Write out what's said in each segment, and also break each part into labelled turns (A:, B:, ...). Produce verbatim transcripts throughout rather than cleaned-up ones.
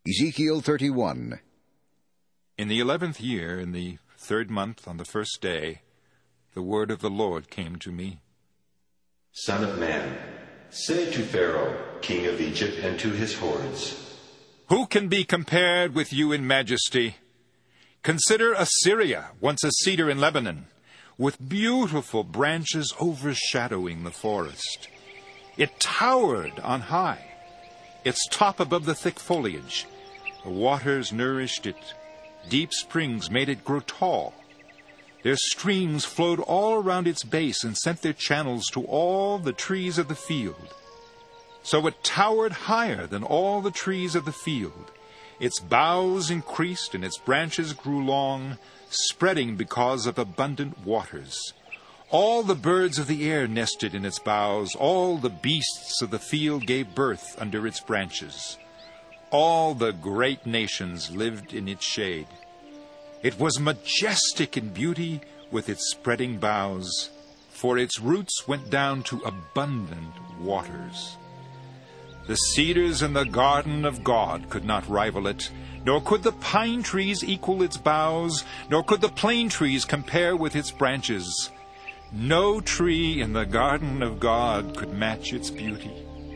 A: Ezekiel thirty-one.
B: In the eleventh year, in the third month, on the first day, the word of the Lord came to me.
C: Son of man, say to Pharaoh, king of Egypt, and to his hordes,
B: Who can be compared with you in majesty? Consider Assyria, once a cedar in Lebanon, with beautiful branches overshadowing the forest. It towered on high, its top above the thick foliage. The waters nourished it. Deep springs made it grow tall. Their streams flowed all around its base and sent their channels to all the trees of the field. So it towered higher than all the trees of the field. Its boughs increased and its branches grew long, spreading because of abundant waters. All the birds of the air nested in its boughs. All the beasts of the field gave birth under its branches. All the great nations lived in its shade. It was majestic in beauty with its spreading boughs, for its roots went down to abundant waters. The cedars in the garden of God could not rival it, nor could the pine trees equal its boughs, nor could the plane trees compare with its branches. No tree in the garden of God could match its beauty.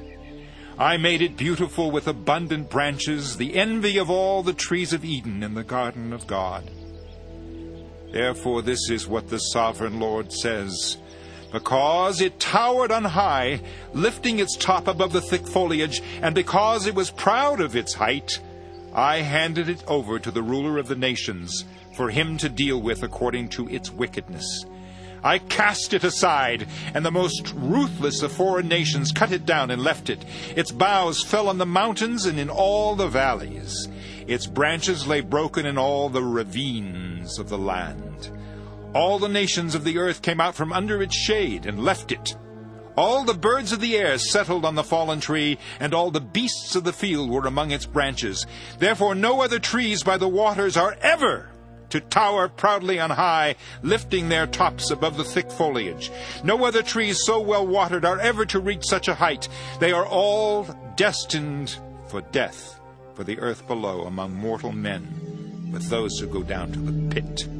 B: I made it beautiful with abundant branches, the envy of all the trees of Eden in the garden of God. Therefore this is what the sovereign Lord says. Because it towered on high, lifting its top above the thick foliage, and because it was proud of its height, I handed it over to the ruler of the nations, for him to deal with according to its wickedness. I cast it aside, and the most ruthless of foreign nations cut it down and left it. Its boughs fell on the mountains and in all the valleys. Its branches lay broken in all the ravines of the land. All the nations of the earth came out from under its shade and left it. All the birds of the air settled on the fallen tree, and all the beasts of the field were among its branches. Therefore no other trees by the waters are ever to tower proudly on high, lifting their tops above the thick foliage. No other trees so well watered are ever to reach such a height. They are all destined for death, for the earth below, among mortal men, with those who go down to the pit.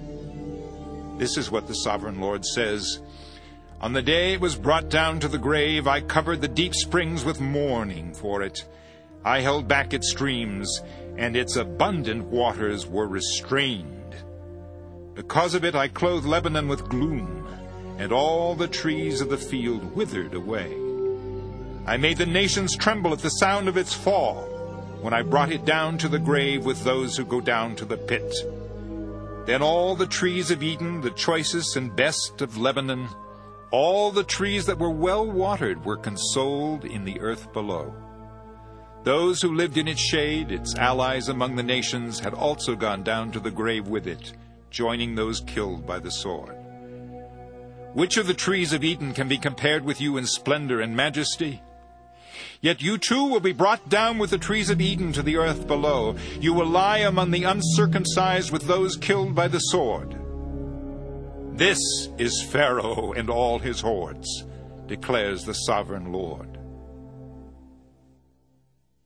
B: This is what the sovereign Lord says. On the day it was brought down to the grave, I covered the deep springs with mourning for it. I held back its streams, and its abundant waters were restrained. Because of it I clothed Lebanon with gloom, and all the trees of the field withered away. I made the nations tremble at the sound of its fall, when I brought it down to the grave with those who go down to the pit. Then all the trees of Eden, the choicest and best of Lebanon, all the trees that were well watered, were consoled in the earth below. Those who lived in its shade, its allies among the nations, had also gone down to the grave with it, joining those killed by the sword. Which of the trees of Eden can be compared with you in splendor and majesty? Yet you too will be brought down with the trees of Eden to the earth below. You will lie among the uncircumcised with those killed by the sword. This is Pharaoh and all his hordes, declares the sovereign Lord.